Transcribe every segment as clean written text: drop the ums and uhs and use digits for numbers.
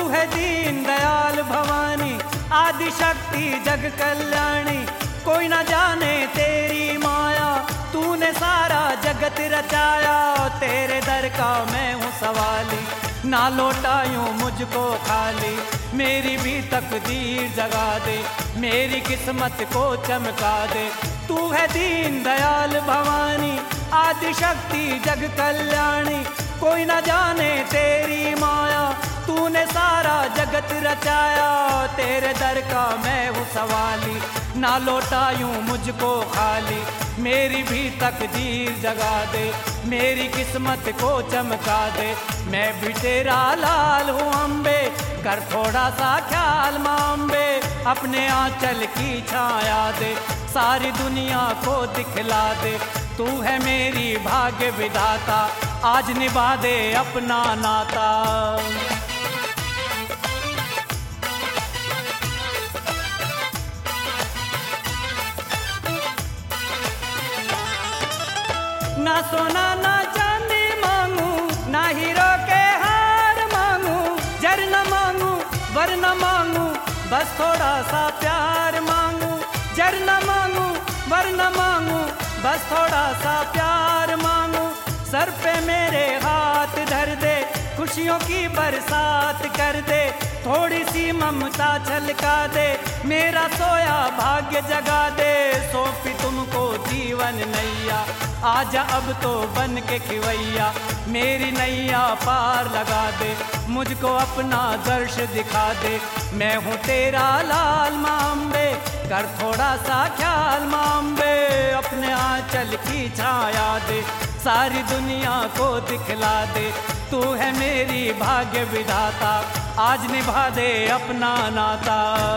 है दीन दयाल भवानी, आदि शक्ति जग कल्याणी। कोई न जाने तेरी माया, तूने सारा जगत रचाया। तेरे दर का मैं हूँ सवाली, ना लौटा यूं मुझको खाली। मेरी भी तकदीर जगा दे, मेरी किस्मत को चमका दे। तू है दीन दयाल भवानी, आदि शक्ति जग कल्याणी। कोई न जाने तेरी माया, तूने सारा जगत रचाया। तेरे दर का मैं हूँ सवाली, ना लौटा यूं मुझको खाली। मेरी भी तकदीर जगा दे, मेरी किस्मत को चमका दे। मैं भी तेरा लाल हूँ अम्बे, कर थोड़ा सा ख्याल माँ अम्बे। अपने आंचल की छाया दे, सारी दुनिया को दिखला दे। तू है मेरी भाग्य विधाता, आज निभा दे अपना नाता। ना सोना ना चांदी मांगू, ना हीरो के हार मांगू। जर न मांगू वर न मांगू, बस थोड़ा सा प्यार मांगू। जर न मांगू वर न मांगू, बस थोड़ा सा प्यार मांगू। सर पे मेरे हाथ धर दे, खुशियों की बरसात कर दे। थोड़ी सी ममता छलका दे, मेरा सोया भाग्य जगा दे। सौंपी तुमको जीवन नैया, आजा अब तो बन के खिवैया। मेरी नैया पार लगा दे, मुझको अपना दर्श दिखा दे। मैं हूँ तेरा लाल माँ अम्बे, कर थोड़ा सा ख्याल माँ अम्बे। अपने आंचल की छाया दे, सारी दुनिया को दिखला दे। तू है मेरी भाग्य विधाता, आज निभा दे अपना नाता।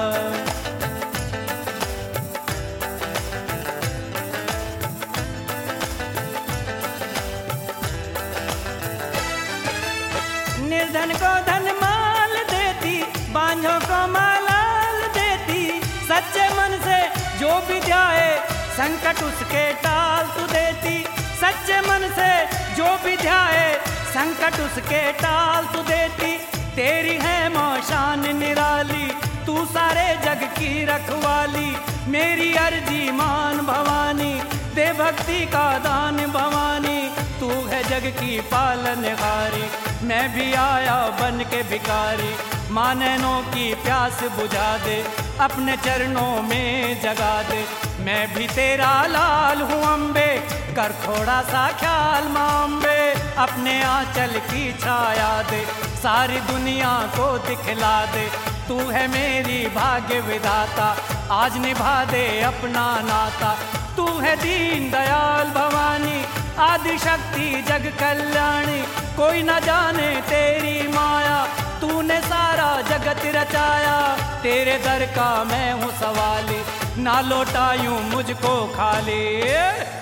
निर्धन को धन माल देती, बांझों को मालाल देती। सच्चे मन से जो भी ध्याए, संकट उसके टाल तू देती। सच्चे मन से जो भी ध्याए, संकट उसके टाल तू देती। तेरी है मौशान निराली, तू सारे जग की रखवाली। मेरी अर्जी मान भवानी, दे भक्ति का दान भवानी। तू है जग की पालनहारी, मैं भी आया बन के भिखारी। माँ नैनों की प्यास बुझा दे, अपने चरणों में जगा दे। मैं भी तेरा लाल हूँ अम्बे, कर थोड़ा सा ख्याल माँ अम्बे। अपने आंचल की छाया दे, सारी दुनिया को दिखला दे। तू है मेरी भाग्य विधाता, आज निभा दे अपना नाता। तू है दीन दयाल भवानी, आदि शक्ति जग कल्याणी। कोई न जाने तेरी माया, तूने सारा जगत रचाया। तेरे दर का मैं हूँ सवाली, ना लौटा यूं मुझको खाली।